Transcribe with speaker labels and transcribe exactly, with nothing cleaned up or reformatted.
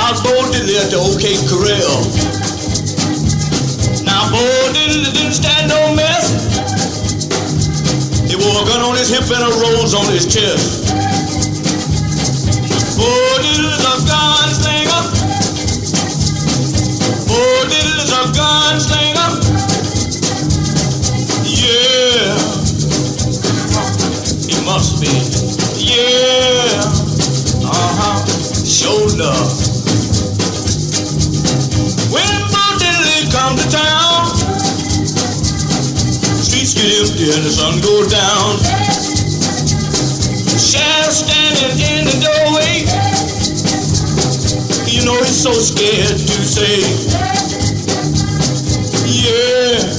Speaker 1: about Bo Diddley at the OK Corral. Now Bo Diddley didn't stand no mess. He wore a gun on his hip and a rose on his chest. Bo Diddley's a gunslinger. Bo Diddley's a gunslinger. Yeah, he must be. Yeah, uh-huh, sure enough. When Bo Diddley come to town, streets get empty and the sun goes down. Sheriff standing in the doorway, you know he's so scared to say, yeah.